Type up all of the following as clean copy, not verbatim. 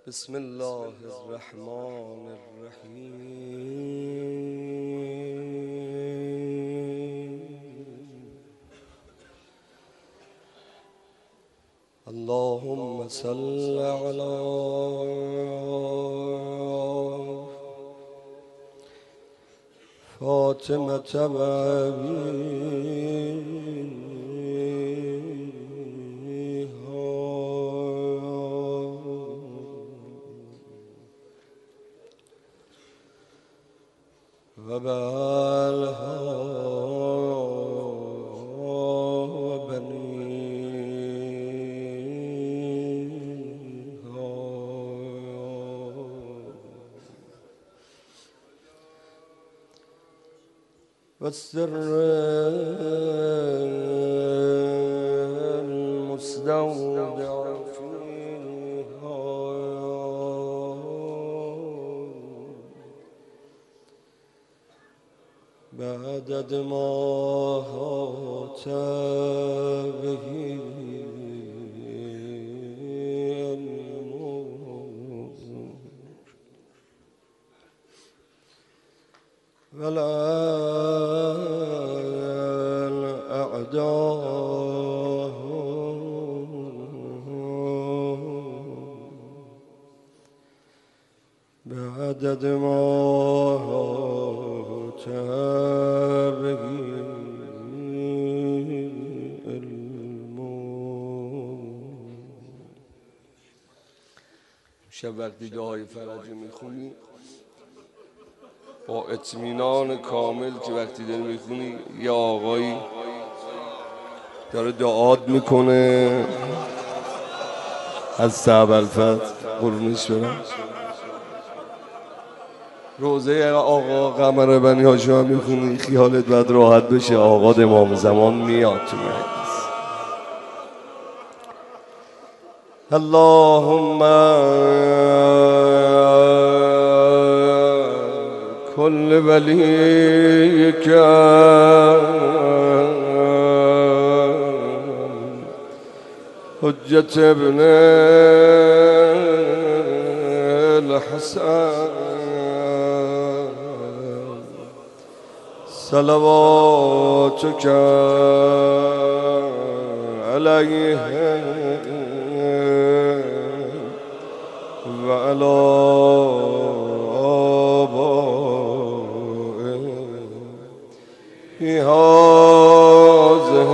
بسم الله الرحمن الرحیم. اللهم صل على فاطمة وبالها وبنيها والسر المستودع فيها بعدد ما هات به ولا الأعداء بعدد ما هات به شب وقتی دعای فرجی میخونی با اطمینان کامل که وقتی داری میخونی یه آقایی داره دعات میکنه از صعب الفت قربونش برم. روزه آقا قمر بنی هاشم میخونی خیالت باید راحت بشه آقا امام زمان میاد تو مجلس. اللهم كل وليك حجة ابن الحسن صلواتك عليه وعلى آبائه في هذه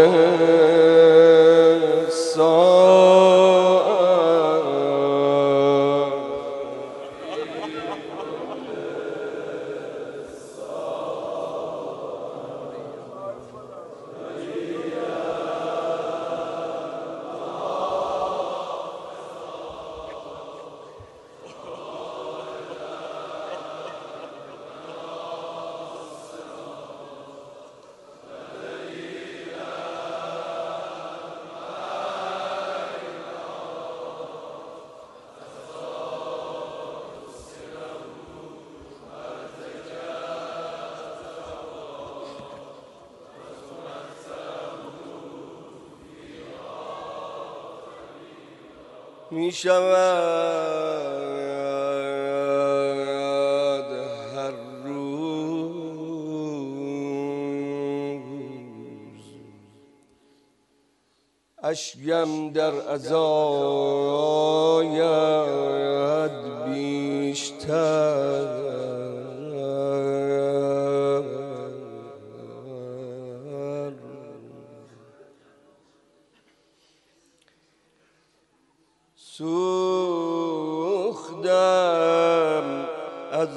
می شود هر روز اشکم در عزایت بیشتر سوختم از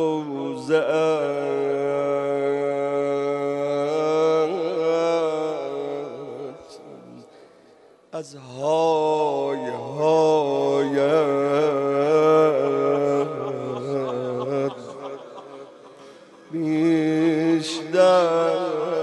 روزه‌ات از های هایت بیشتر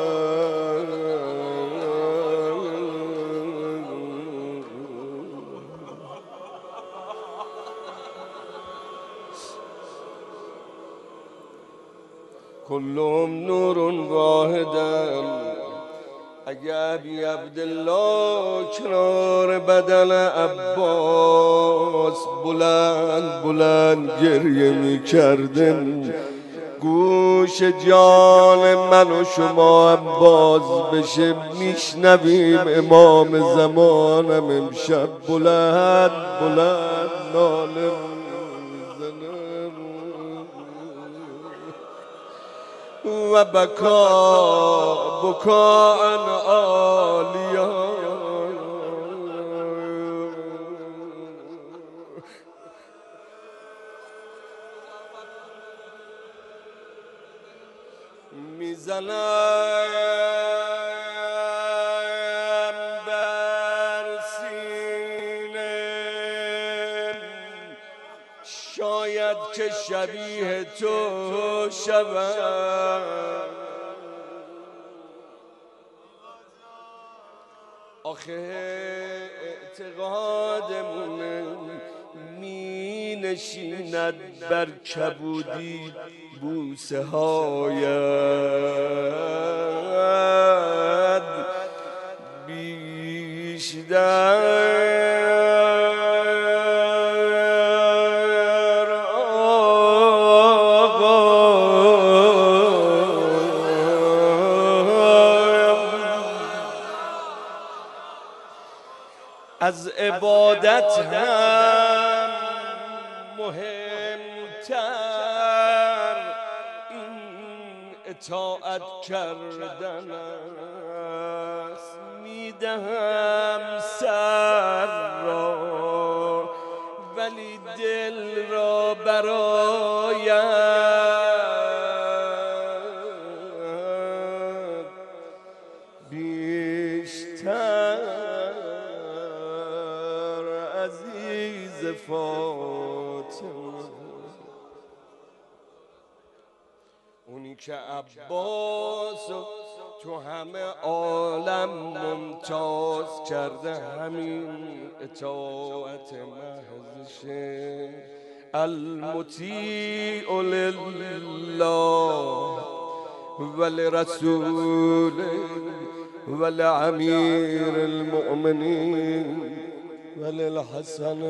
كلهم نور واحدا اگه ابی عبدالله کنار بدن عباس عباس بلند بلند گریه می کردم. گوش جان من و شما هم باز بشه میشنویم امام زمانم امشب بلند بلند ناله میزنم و بکاء عالیا. میزنم بر سینه شاید که شبیه تو شوم. آخه اعتقادمونه می نشیند بر کبودی بوسه هایت بیشتر از عبادت هم مهمتر این اطاعت کردن است. میدهم سر را ولی دل را برایت بیشتر عزیز فاطمه. اونی که عباس تو همه عالم ممتاز کرده همین اطاعت محضشه. المطیع لله ولرسوله ولامیر المؤمنین وللحسن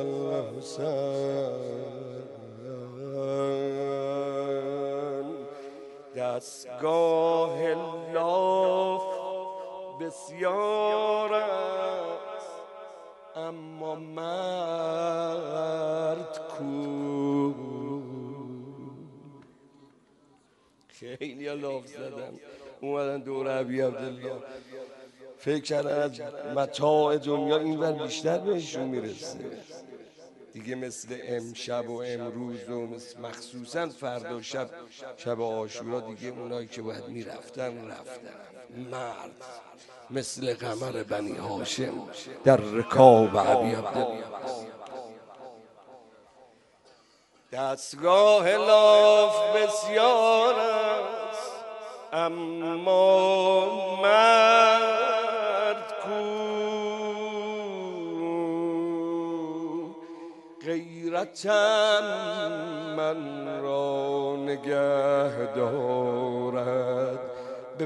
والحسین. دستگاه لاف بسیار است اما مرد کو. خیلی لاف زدن اومدن دور ابی عبدالله فکر کردن از متاع دنیا اینور بیشتر بهشون میرسه دیگه، مثل امشب و امروز و مخصوصا فردا شب عاشورا دیگه اونایی که باید میرفتن مرد مثل قمر بنی هاشم در رکاب ابی عبدالله. دستگاه لاف بسیار است اما مرد کو. غیرتم من را نگه دارد به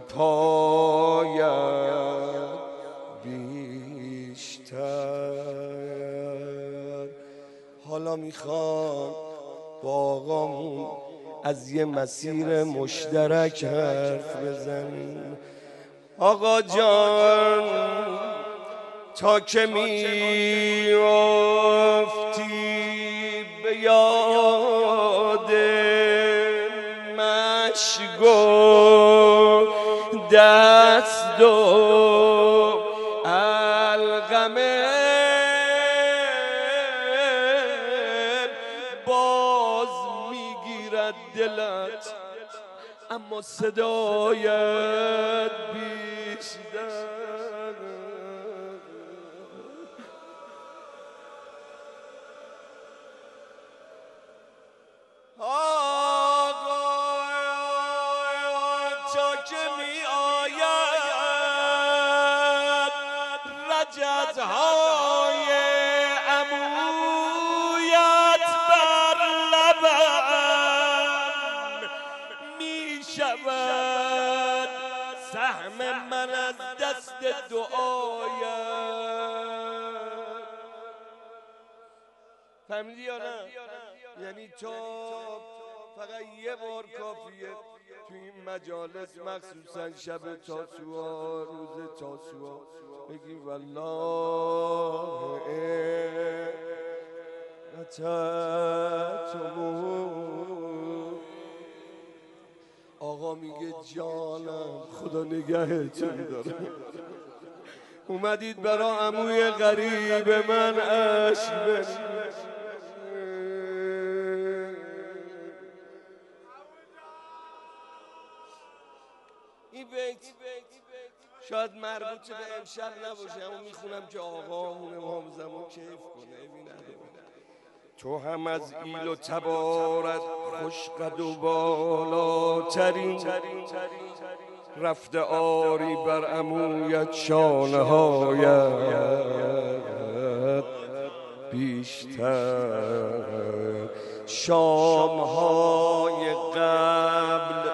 پایت بیشتر. حالا میخوام با آقامون از یه مسیر مشترک حرف بزنیم. آقا جان تا که میافتی به یاد مشگو دست و القمه باز میگیرد دلت اما صدایت بیشتر. تا که می آید رجزهای عمویت بر لبم می شود سهم من از دست دعایت. فهمیدی یا نه؟ یعنی تو فقط یه بار کافیه تو این مجالس، مخصوصا شب تاسوعا، روز تاسوعا، بگی والله اتتمون. آقا میگه جانم خدا نگهتون داره. اومدید برا عموی غریب من عشق بریزید. این بیت شاید مربوط به امشب نباشه، اما میخونم که آقامون امام زمان کیف کنه. تو هم از ایل و تبارت خوش قد و بالاترین، رفته آری بر عمویت شانه هایت بیشتر. شام های قبل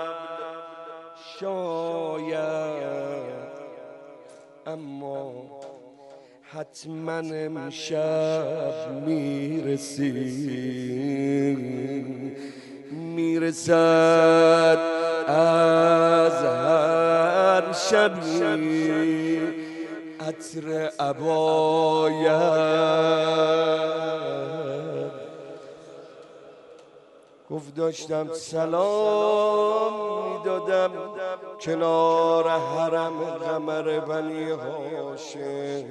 شاید، اما حتما امشب میرسد از هر شبی عطر عبایت. گفت داشتم سلام میدادم کنار حرم قمر بنی هاشم.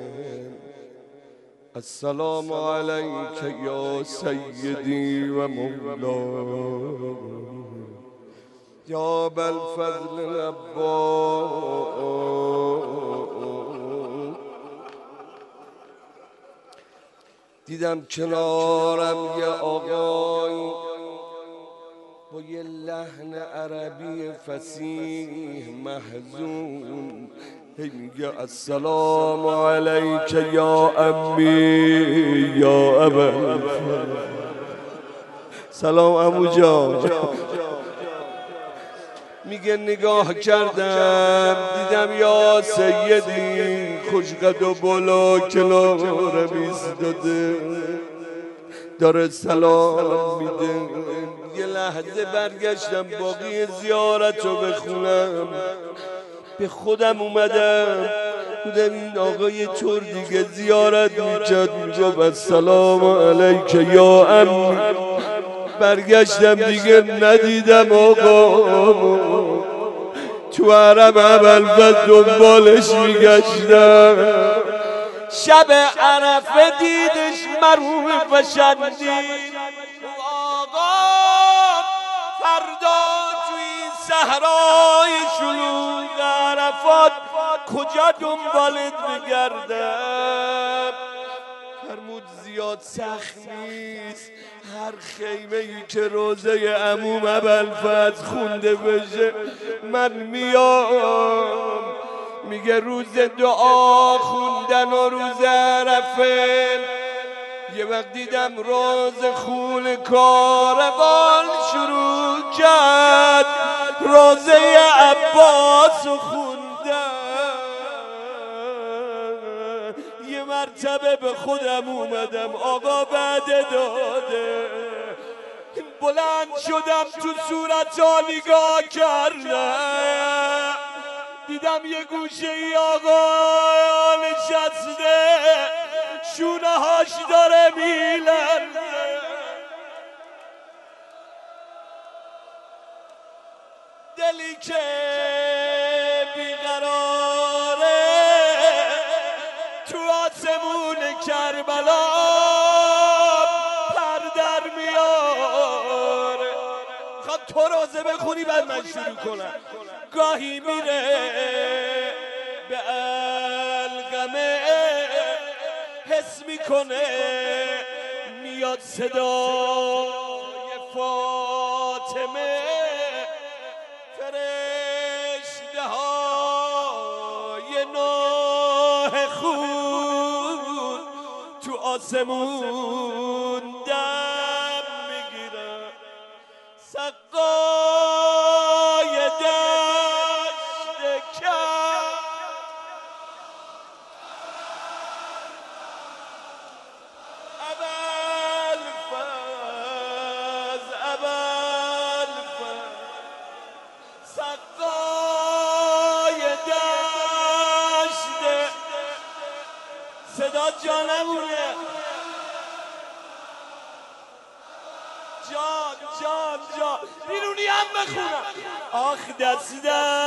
السلام علیک یا سیدی و مولا یا بالفضل عباس. دیدم کنارم یه آقای با یه لحن عربی فصیح محزون میگه السلام علیک یا امی یا ابا. سلام عمو جان. میگه نگاه کردم دیدم یا سیدی خوشقد و بالا کنارم ایستاده داره سلام میده. یه لحظه برگشتم باقی زیارت رو بخونم، به خودم اومدم بودم این آقای طور دیگه زیارت میکرد میگفت السلام علیک یا امی. برگشتم دیگه ندیدم آقا، تو حرم ابوالفضل دنبالش میگشتم. شب عرفه دیدش مرحوم فشندید آقا، فردا توی صحرای شلوغ عرفات کجا دنبالت بگردم؟ فرمود زیاد سخت نیست، هر خیمه ای که روزه عموم ابوالفضل خونده بشه من میام. میگه روز دعا خوندن و روز عرفه، یه وقت دیدم روز خون کاروان شروع کرد روزه عباس خوندن. یه مرتبه به خودم اومدم آقا بعد داده، بلند شدم تو صورت ها نگاه کردم، دیدم یه گوشه ای آقا نشسته شونه هاش داره میلرزه. دلی که بیقراره تو آسمون کربلا پر در میاره. خواهم تو روزه بخونی بعد من شروع کنم. گاهی میره به القمه حس میکنه میاد صدای فاطمه، فرشته های نوح خون تو آسمون دم میگیرن. سقای دشت کرد اول نمونه. جان بیرونی هم بخونم. آخ دست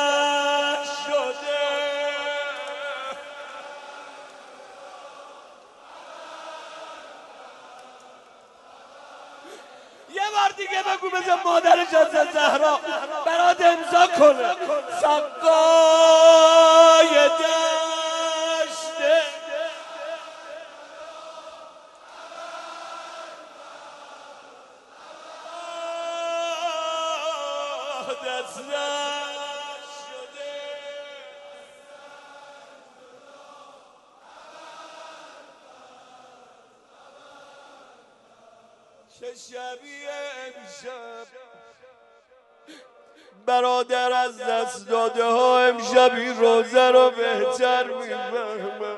شده یه بار دیگه بگو بزن مادرش از زهرا برات امضا کنه. سقای دشته دست شده چه شبیه امشب برادر از دست داده ها امشبی روزه رو بهتر میفهمم.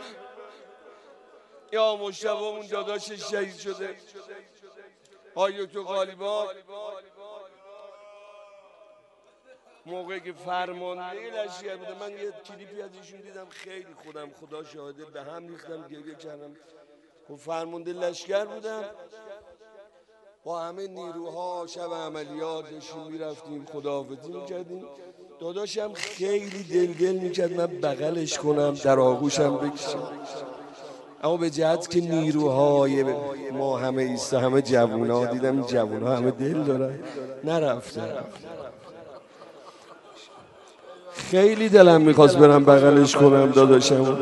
یا مشتبه‌مون داداش شهید شده آقای دکتر غالیبان موقعی که فرمانده لشکر بوده، من یه کلیپی از ایشون دیدم خیلی خودم خدا شاهده به هم ریختم گریه کردم. خب فرمانده لشکر بودم با همه نیروها شب عملیات داشتیم میرفتیم خداحافظی میکردیم. داداشم خیلی دلگل میکرد من بغلش کنم در آغوشم بکشم، اما به جهت که نیروهای ما همه ایسته همه جوونا دیدم این جوونا همه دل دارن نرفتم. خیلی دلم میخواست برم بغلش کنم داداشم،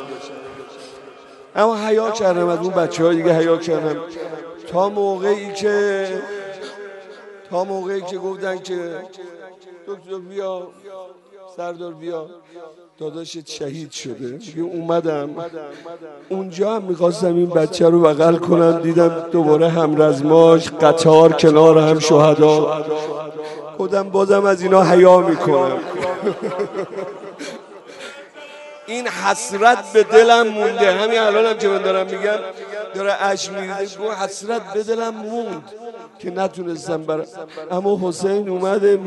اما حیا کردم از اون بچه‌ها دیگه حیا کردم تا موقعی که گفتن که دکتر بیا سردار بیا داداشت شهید شده دیگه. اومدم اونجا هم میخواستم این بچه رو بغل کنم، دیدم دوباره همرزماش قطار کنار هم شهدا، خودم بازم از اینا حیا میکنم. این حسرت به دلم مونده، همین الانم که من دارم میگم داره اشک میریزه، گو حسرت به دلم موند که نتونستم برم. اما حسین اومده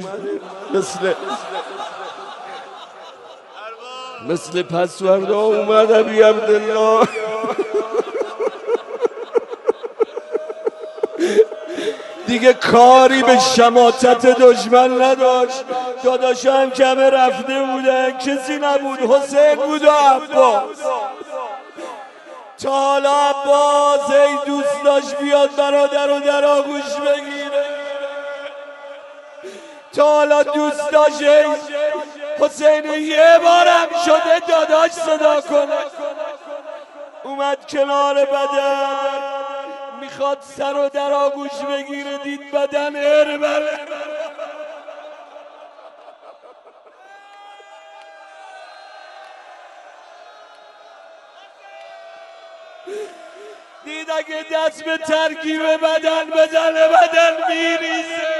مثل پسوردا اومده بی عبدالله. دیگه کاری به شماتت دشمن نداشت. داداشم کمه رفته بودن کسی نبود، حسین بود و عباس. تا حالا عباس ای دوست داشت بیاد برادر رو در آغوش بگیره، تا حالا دوست داشت حسین یه بارم شده داداش صدا کنه. اومد کنار بدن میخواد سر رو در آغوش بگیره، دید بدن هربره. دید اگه دست به ترکیب بدن بزنه بدن میریزه.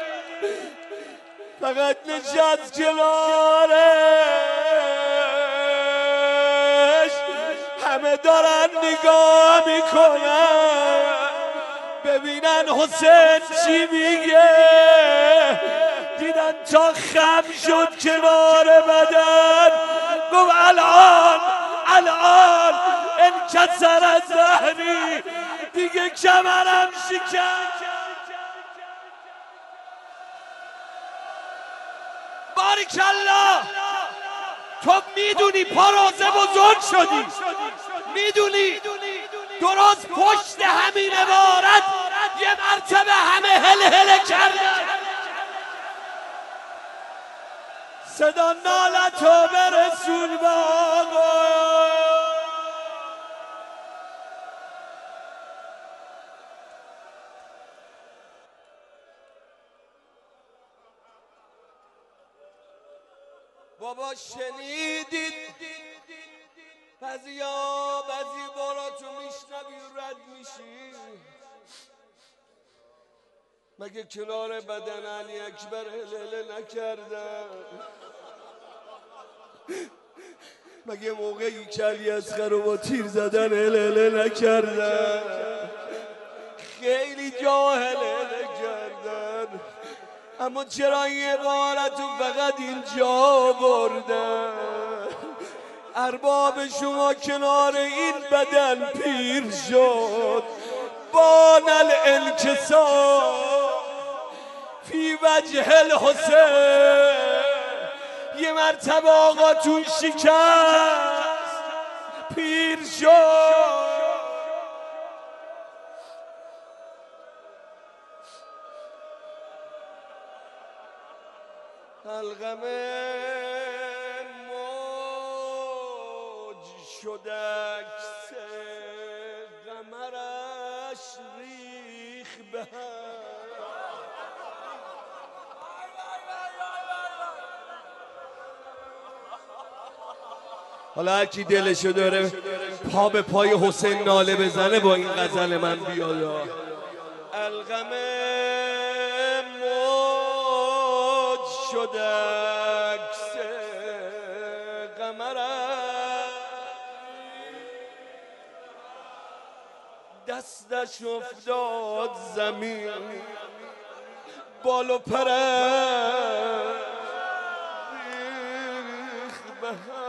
فقط نشست کنارش، همه دارن نگاه میکنن ببینن حسین چی میگه. دیدن تا خم شد کنار بدن گفت الان انکسر از ظهری، دیگه کمرم شکست. باریکالله تو میدونی پارازه بزرگ شدی، میدونی درست پشت همین عبارت یه مرتبه همه هل کردن. صدا نالتو برسون به آقا. بابا شنیدید بعضی بارا تو میشنوی رد میشی، مگه کنار بدن علی اکبر هلهله نکردن؟ مگه موقعی که علی اصغر رو با تیر زدن هلهله نکردن؟ خیلی جا هلهله کردن، اما چرا این عبارت رو فقط اینجا بردن؟ ارباب شما کنار این بدن پیر شد، بان الانکسار فی وجه الحسین. یه مرتبه آقاتون شکست، پیر شد. حلقمه موج شد عکس قمرش ریخ به هم. حالا هر کی دلشو داره پا به پای حسین ناله بزنه با این غزل من بیاد. القمه موج شد عکس قمرش، دستش افتاد زمین بال و پرش ریخ به هم.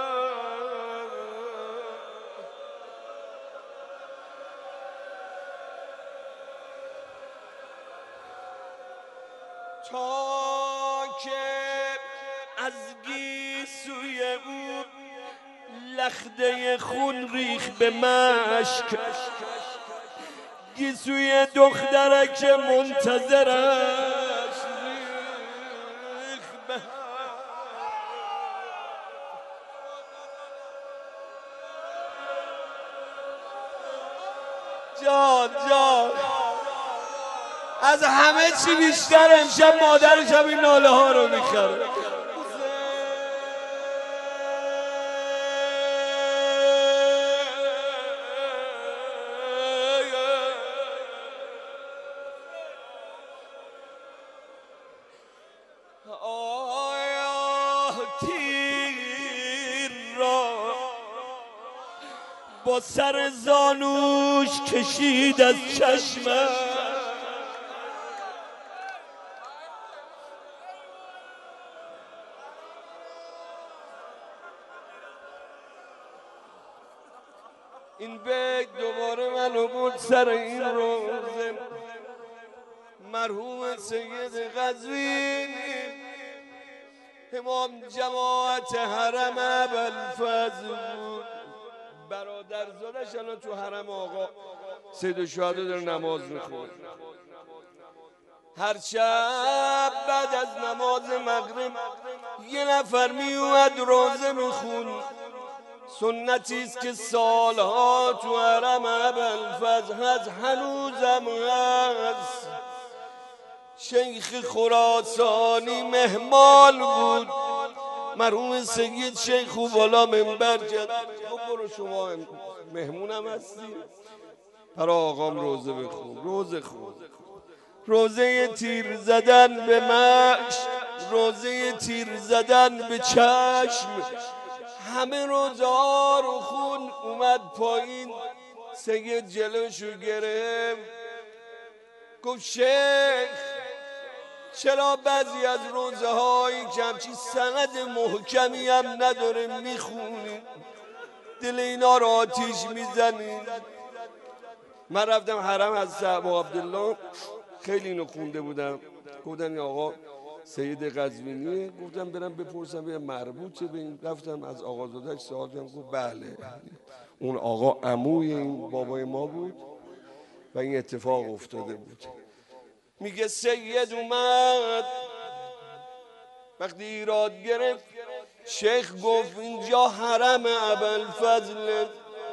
تا که از گیسوی او لخته خون ریخ به مشک، گیسوی دخترک منتظرش ریخ به جان جان. از همه چی بیشتر امشب مادرشم این ناله ها رو میخره. آیا تیر را با سر زانوش کشید از چشمم، این بیت دوباره منو برد سر این روزه. مرحوم سید قزوینی امام جماعت حرم ابوالفضل بود. برادرزادش الان تو حرم آقا سید الشهدا داره نماز میخونه. هر شب بعد از نماز مغرب یه نفر میومد روزه میخون. سنتی است که سالها تو حرم ابوالفضل هست، هنوزم هست. شیخ خراسانی مهمان بود. مرحوم سید شیخ و بالا منبر کرد، برو شما مهمونم هستی، برای آقام روزه بخون. روزه خون، روزه تیر زدن به مشت، روزه تیر زدن به چشم، همه روزه ها رو خون. اومد پایین، سید جلوشو گرفت، گفت شیخ چرا بعضی از روزه هایی که همچی سند محکمی هم نداره میخونی، دل اینا رو آتیش میزنی؟ من رفتم حرم از ابو عبدالله، خیلی اینو خونده بودم. گفتن این آقا سید قزوینیه. گفتم برم بپرسم به مربوطه به این. رفتم از آقازاده‌اش سوال کردم، گفت بله اون آقا عموی این بابای ما بود و این اتفاق افتاده بود. میگه سید اومد، وقتی ایراد گرفت شیخ گفت اینجا حرم ابوالفضل،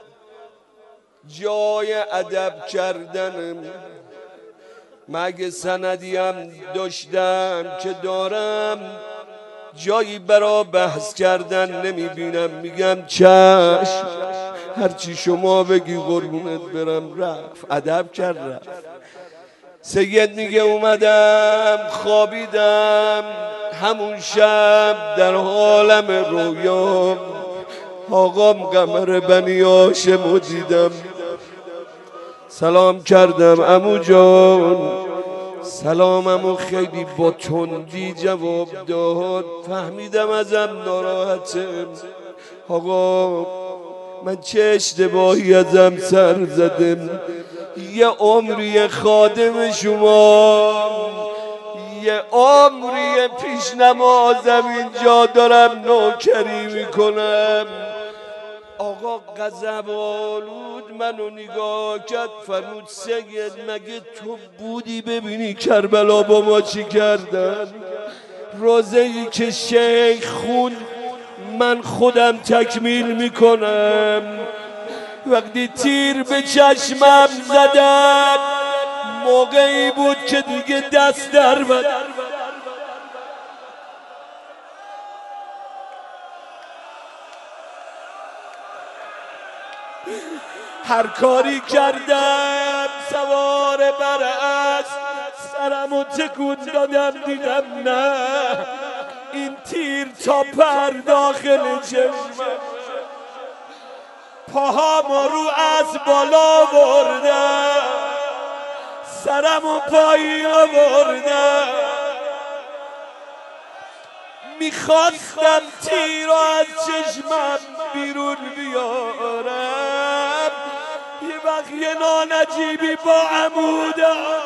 جای ادب کردن. مگه سندی هم داشتم که دارم، جایی برا بحث کردن نمیبینم. میگم چشم، هرچی شما بگی قربونت برم. رفت ادب کرد رفت. سید میگه اومدم خوابیدم، همون شب در عالم رویام آقام قمر بنی هاشم دیدم. سلام کردم عمو جان. سلاممو خیلی با تندی جواب داد. فهمیدم ازم ناراحته. آقا من چه اشتباهی ازم سر زدم، یه عمری خادم شما، یه عمری پیش نمازم اینجا دارم نوکری میکنم. آقا غضب آلود منو نگاه کرد، فرمود سید مگه تو بودی ببینی کربلا با ما چی کردن؟ روزه‌ای که شیخ خون من خودم تکمیل میکنم. وقتی تیر به چشمم زدن موقعی بود که دیگه دست در بد. هر کاری کردم سوار بر اسب سرمو تکون دادم دیدم نه، این تیر تا پر داخل چشمم، پاهامو رو از بالا بردم، سرمو پایین آوردم، میخواستم تیر رو از چشمم بیرون بیارم، یه وقت یه نانجیبی با عمودم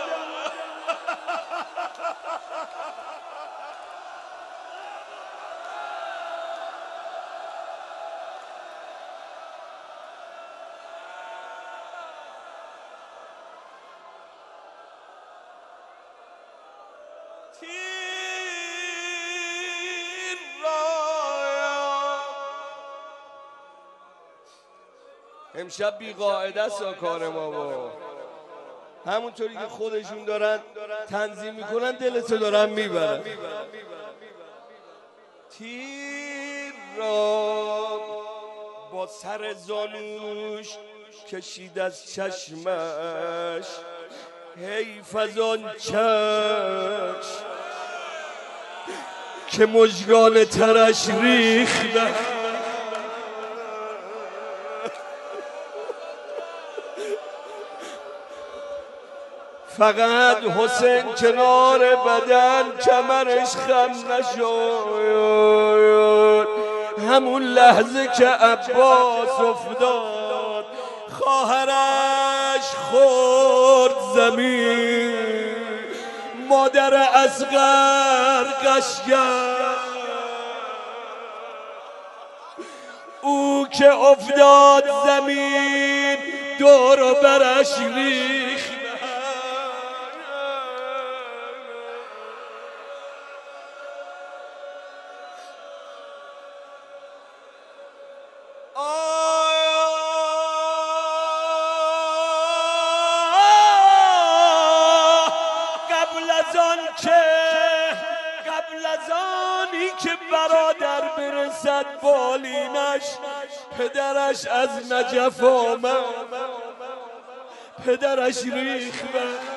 امشب بی قاعده است کار ما با همونطوری که خودشون دارن تنظیم میکنن دلتو دارن میبرن. تیر را با سر زانوش کشید از چشمش، حیف از آن چشم که مژگان ترش ریختن. فقط حسین کنار بدن کمرش خم نشد، همون لحظه که عباس افتاد خواهرش خورد زمین، مادر اصغر غش کرد، او که افتاد زمین دور و برش ریخت. قبل از آنی که برادر برسد بالینش، پدرش از نجف آمد، پدرش ریخت.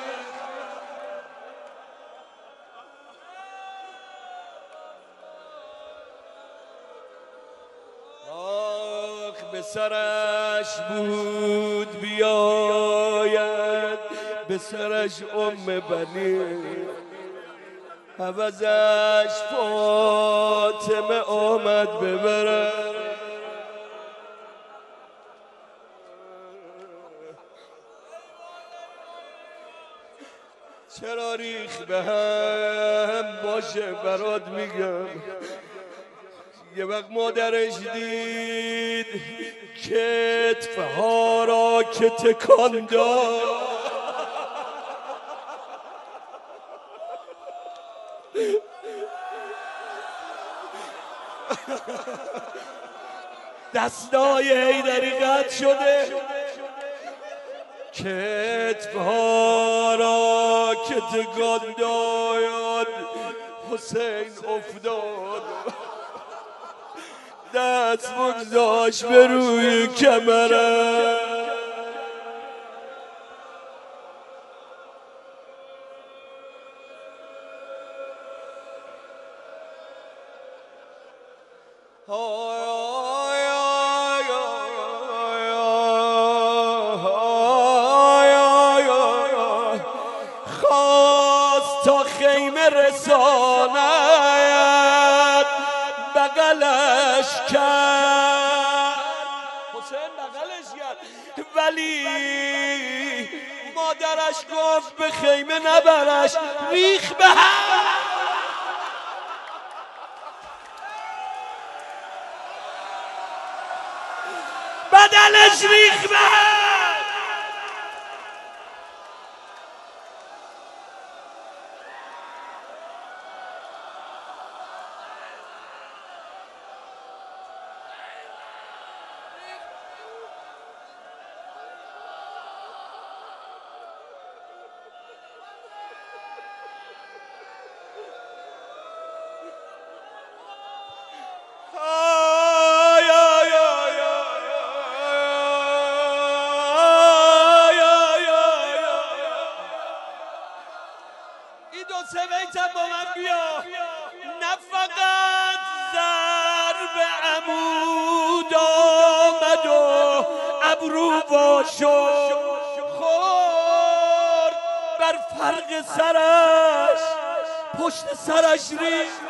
آخ به سرش بود بیاید، به سرش بنی، عوضش فاطمه آمد ببرد. چرا ریخ به هم باشه برات میگم. یه وقت مادرش دید کتفها را که تکان داد، دستای حیدری قطع شده، کتفها را که تکان داد، حسین افتاد، دست بگذاشت به روی کمرم. خواست تا خیمه رساند، بغلش کرد ولی مادرش گفت به خیمه نبرش، ریخ به هم. بدنش ریخ به هم. سه بیتم با من بیا. نه فقط ضرب عمود آمد و ابرو وا شد، خورد بر فرق سرش، پشت سرش ریخت.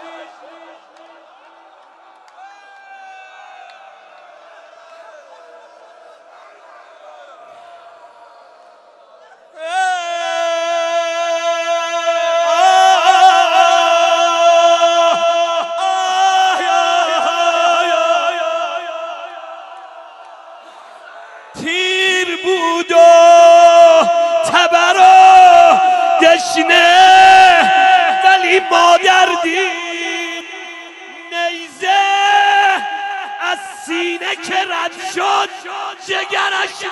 تیر بود و تبر و دشنه، ولی مادر دید نیزه از سینه که رد شد جگرش.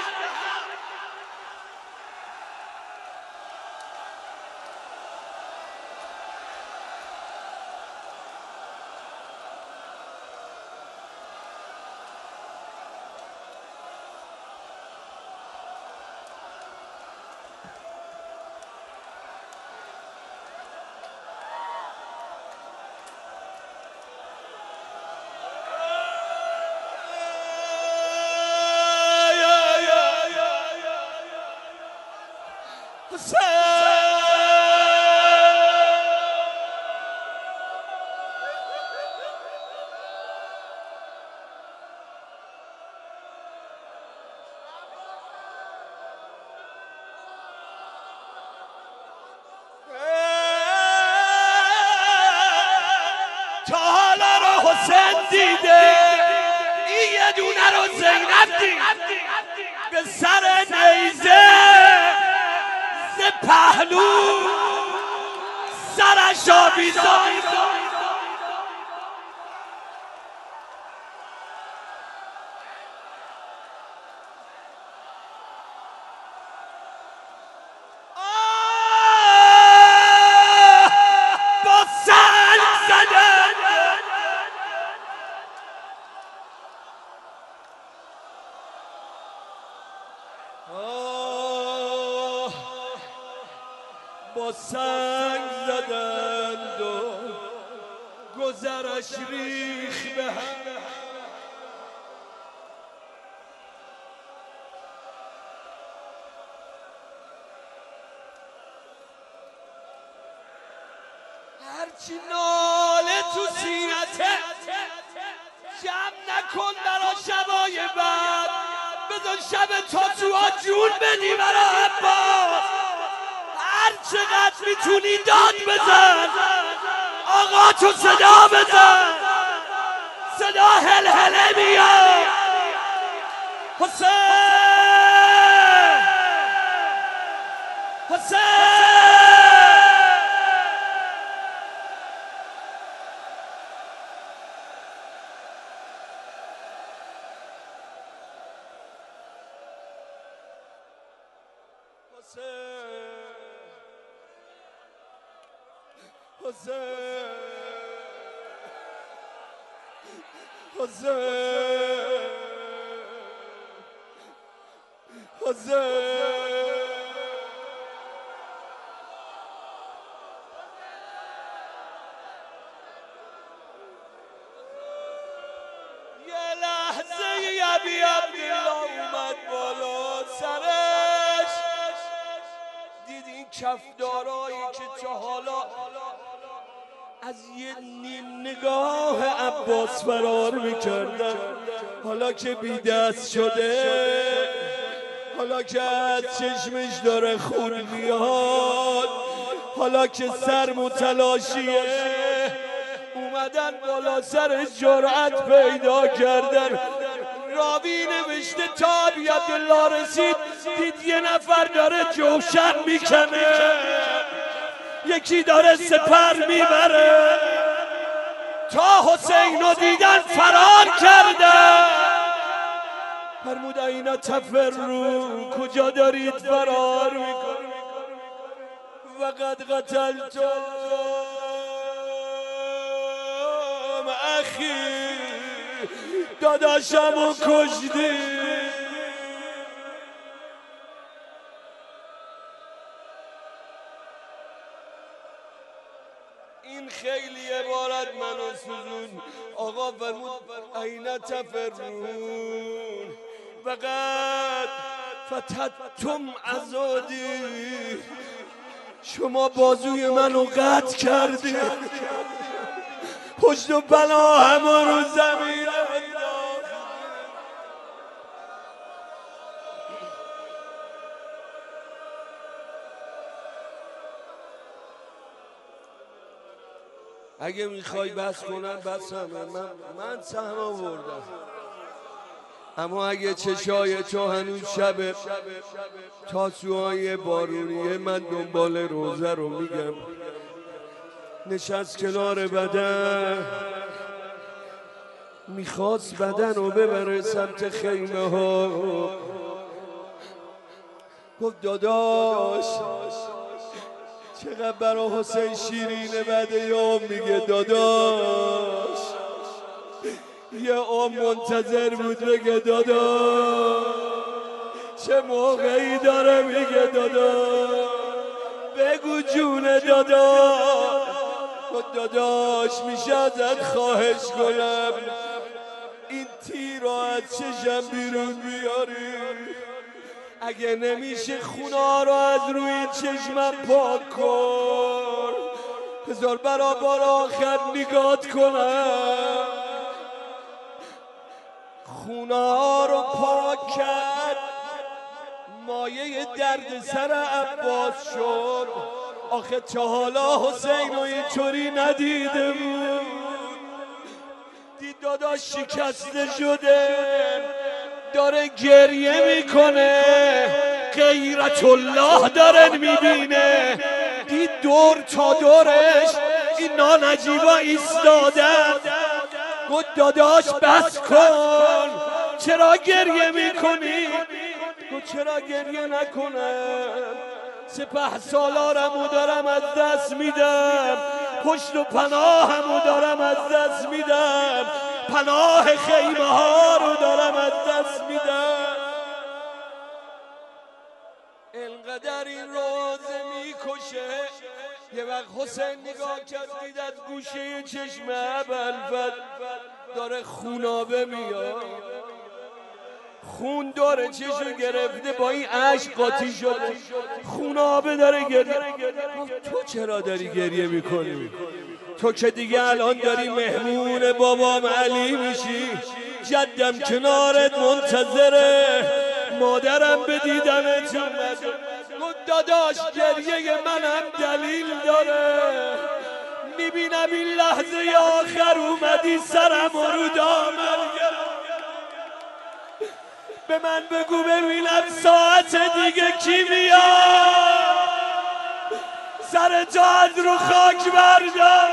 تا حالا رو حسین دیده، این یه دونه رو زینب دید، به سر نیزه ز پهلو سرش آویزان. با سنگ زدن با سنگ زدند و گذرش ریخ به هم. هرچی ناله تو سینته جمع نکن برا شبای بعد، بذار شب تاتوها جون بدی برا عباس. هر چقدر میتونی داد بزن، آقا تو صدا بزن، صدا هلهله میاد. حسین حسین یه لحظه ابی عبدالله اومد بالا سرش، دید این کفدارایی که تا حالا از یه نیم نگاه عباس فرار میکردن، حالا که بی دست شده حالا که از چشمش داره خون میاد، حالا که سر متلاشیه، اومدن بالا سر جرأت پیدا کردن. راوی نوشته تا ابی عبدالله رسید دید یه نفر داره جوشن میکنه، یکی داره سپر میبره. تا حسینو دیدن فرار کردن. فرمود اینا تفرون، کجا دارید فرار میکنید؟ وقد قتلتم اخی، داداشمو کشتی. این خیلی عبارت منو سوزون. آقا فرمود اینا تفرون وقد فتتم عضدی، شما بازوی منو قطع کردی، پشت و پناهم رو زمین. اگه میخوای بس کنم بس همه، من سهم آوردم. اما اگه چشای تو هنوز شبه تاسوهای بارونیه، من دنبال روزه رو میگم. نشست کنار بدن، میخواست بدن رو ببره سمت خیمه ها. گفت داداش چقدر برا حسین شیرینه. بعد یه میگه داداش، یه منتظر بود بگه داداش. چه موقعی داره میگه داداش، بگو جون داداش. داداش میشه ازت خواهش کنم این تیر رو از چشم بیرون بیاری؟ اگه نمیشه خونا رو از روی چشمم پاک کن، بذار برا بار آخر نگات کنم. خونا رو پاک کرد، مایه درد سر عباس شد. آخه تا حالا حسین رو اینطوری ندیده بود. دید داداش شکسته شده، داره گریه میکنه، غیرت الله داره میبینه. دید دور تا دورش اینا نجیبا ایستادن. گفت داداش بس کن، چرا گریه میکنی؟ گفت چرا گریه نکنم؟ سپه سالارمو دارم از دست میدم، پشت و پناهمو دارم از دست میدم، پناه خیمه ها رو دارم از دست میدم. انقدر این روزه میکشه. یه وقت حسین نگاه کرد دید از گوشه چشم ابوالفضل داره خونابه میاد، خون داره چشو گرفته، با این عشق قاطی شده، خونابه داره گریه. تو چرا داری گریه میکنی؟ تو که دیگه الان داری مهمون بابام علی میشی، جدم کنارت منتظره، مادرم به دیدنت اومده. گفت داداش گریه منم دلیل داره، میبینم این لحظه آخر اومدی سرم رو دامن. به من بگو ببینم ساعت دیگه کی میاد، سر تو از رو خاک بردار.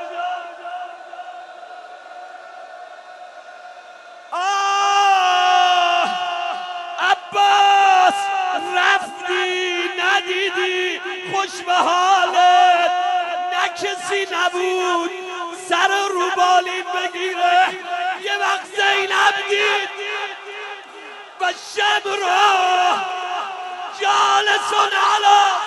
عباس رفتی ندیدی خوش به حالت، نه کسی نبود سر رو بالین بگیره. یه وقت زینب دید و شمرا جالسون علا.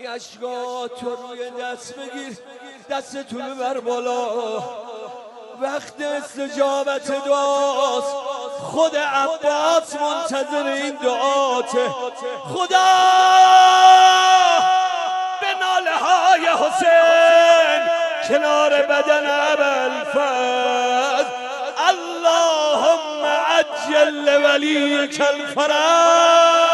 اشکاتو روی دست بگیر، دستتونو بر بالا، وقت استجابت دعاست. خود عباس منتظر این دعاته. خدا به ناله های حسین کنار بدن ابوالفضل، اللهم عجل لولیک الفرج.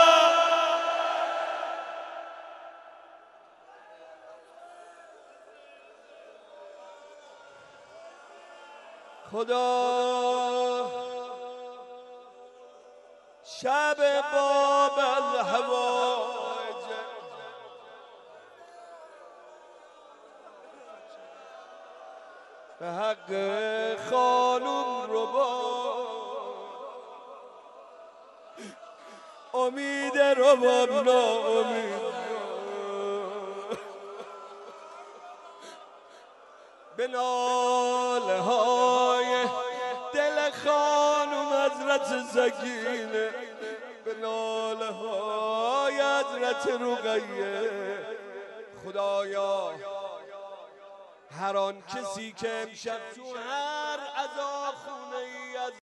خدا شب باب الحوائج به حق خانم رو با امید رباب ناامید به ناله های دل خانم حضرت سکینه، به ناله های حضرت رقیه. خدایا هر آن کسی که امشب تو هر عزا